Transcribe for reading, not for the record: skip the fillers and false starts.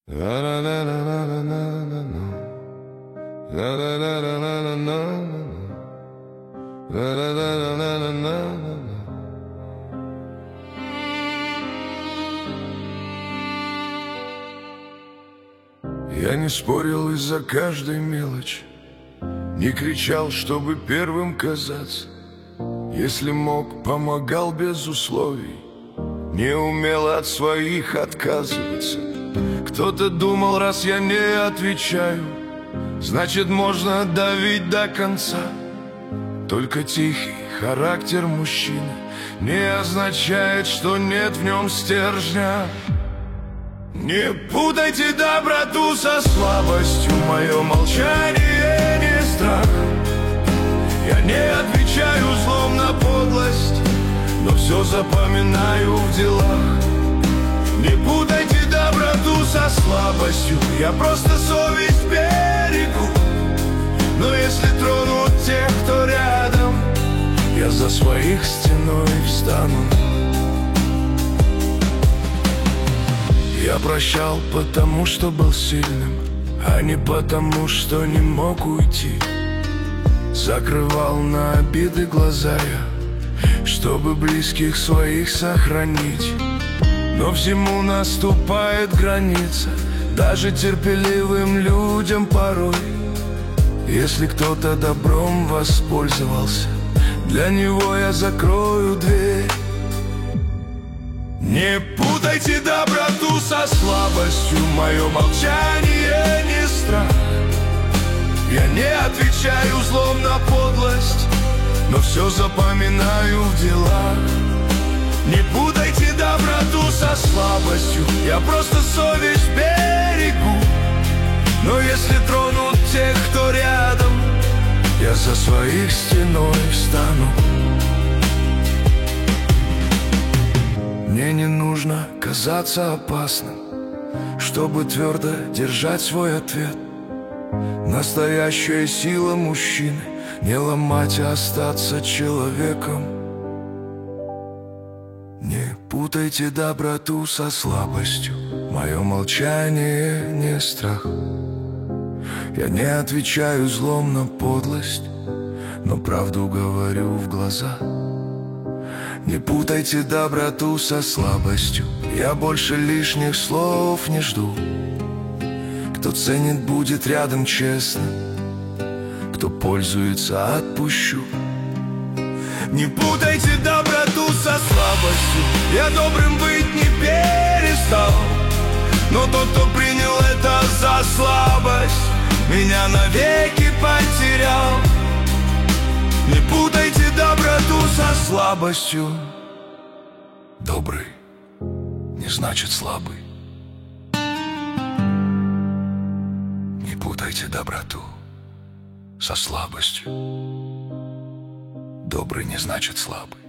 Я не спорил из-за каждой мелочи, не кричал, чтобы первым казаться. Если мог, помогал без условий, не умел от своих отказываться. Кто-то думал, раз я не отвечаю, значит можно давить до конца. Только тихий характер мужчины не означает, что нет в нем стержня. Не путайте доброту со слабостью, мое молчание не страх. Я не отвечаю злом на подлость, но все запоминаю в делах. Не путайте доброту со слабостью, я просто совесть берегу. Но если тронут тех, кто рядом, я за своих стеной встану. Я прощал, потому что был сильным, а не потому, что не мог уйти. Закрывал на обиды глаза я, чтобы близких своих сохранить. Но всему наступает граница, даже терпеливым людям порой. Если кто-то добром воспользовался, для него я закрою дверь. Не путайте доброту со слабостью, мое молчание не страх. Я не отвечаю злом на подлость, но все запоминаю в делах. Не путайте доброту со слабостью, я просто совесть берегу. Но если тронут тех, кто рядом, я за своих стеной встану. Мне не нужно казаться опасным, чтобы твердо держать свой ответ. Настоящая сила мужчины — не ломать, а остаться человеком. Не путайте доброту со слабостью, мое молчание не страх. Я не отвечаю злом на подлость, но правду говорю в глаза. Не путайте доброту со слабостью, я больше лишних слов не жду. Кто ценит, будет рядом честно, кто пользуется, отпущу. Не путайте доброту со слабостью, я добрым быть не перестал. Но тот, кто принял это за слабость, меня навеки потерял. Не путайте доброту со слабостью. Добрый не значит слабый. Не путайте доброту со слабостью. Добрый не значит слабый.